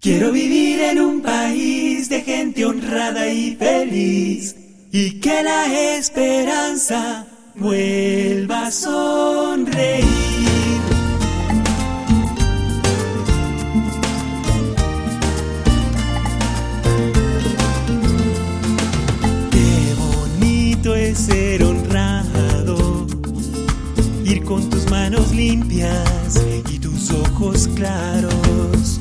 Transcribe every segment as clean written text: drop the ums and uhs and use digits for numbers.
Quiero vivir en un país de gente honrada y feliz, y que la esperanza vuelva a sonreír. Qué bonito es ser honrado, ir con tus manos limpias y tus ojos claros.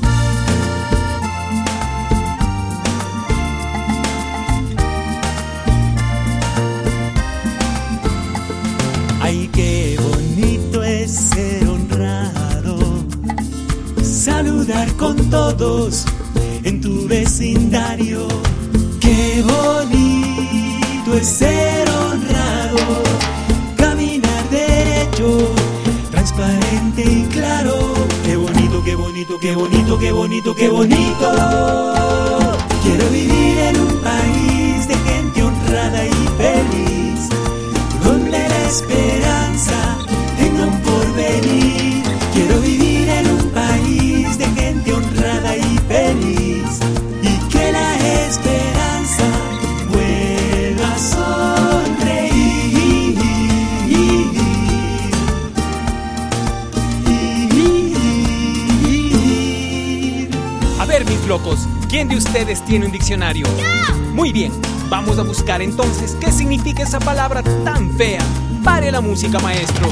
Ay, qué bonito es ser honrado, saludar con todos en tu vecindario. Qué bonito es ser honrado, caminar derecho, transparente y claro. Qué bonito, qué bonito, qué bonito, qué bonito, qué bonito. Quiero vivir en un país de gente honrada y feliz, donde la esperanza tenga un porvenir. Quiero vivir en un país de gente honrada y feliz, y que la esperanza vuelva a sonreír. A ver, mis locos, ¿quién de ustedes tiene un diccionario? ¡Yo! Muy bien, vamos a buscar entonces qué significa esa palabra tan fea. Pare la música, maestro.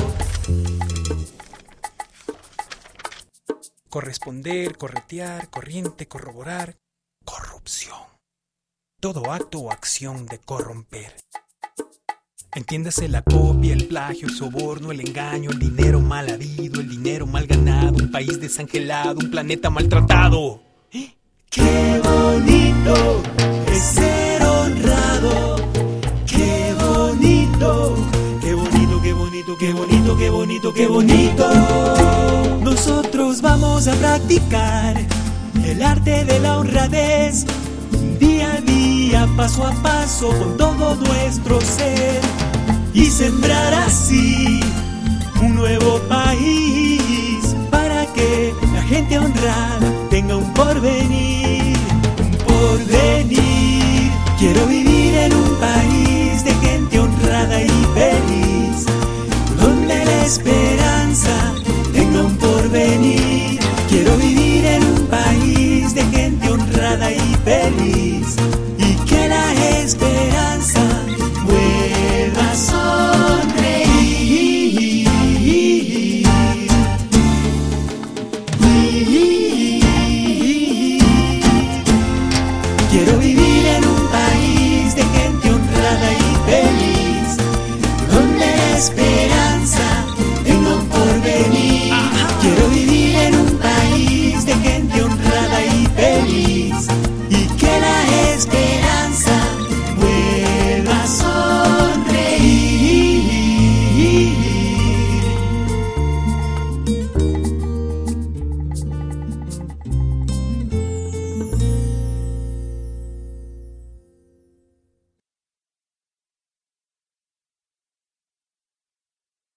Corresponder, corretear, corriente, corroborar, corrupción. Todo acto o acción de corromper. Entiéndase la copia, el plagio, el soborno, el engaño, el dinero mal habido, el dinero mal ganado, un país desangelado, un planeta maltratado. Qué bonito es ser honrado. Qué bonito, qué bonito, qué bonito, qué bonito, qué bonito, qué bonito. Nosotros vamos a practicar el arte de la honradez, día a día, paso a paso, con todo nuestro ser, y sembrar así un nuevo país, para que la gente honrada tenga un porvenir, un porvenir. Quiero vivir en un país de gente honrada y feliz, donde la esperanza tenga un porvenir. Quiero vivir en un país de gente honrada y feliz,